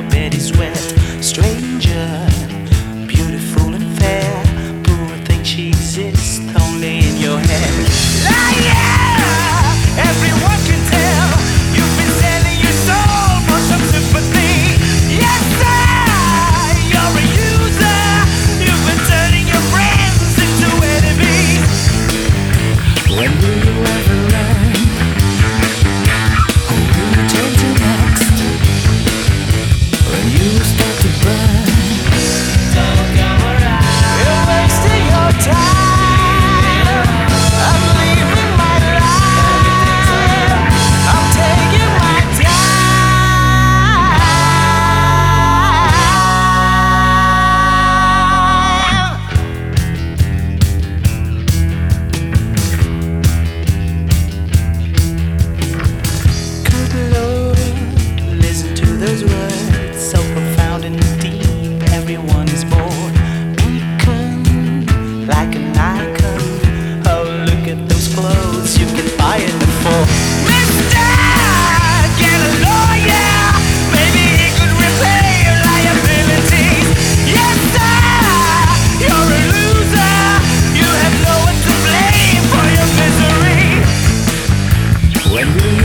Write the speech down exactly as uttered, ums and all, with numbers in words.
your bed is wet. Stranger, beautiful and fair, poor thing she exists only in your head. Ah, yeah! Everyone can tell you've been selling your soul for some sympathy. Yes, sir, you're a user. You've been turning your friends into enemies. When will you ever learn who you turn to next? When you start to burn, don't come around. You're wasting your time. I'm leaving my life. I'm taking my time. Good Lord, listen to those words, so profound and deep. Everyone is bored, beacon like an icon. Oh, look at those clothes you can buy in the fall. Mister, get a lawyer. Maybe he could repay your liabilities. Yes, sir, you're a loser. You have no one to blame for your misery. When will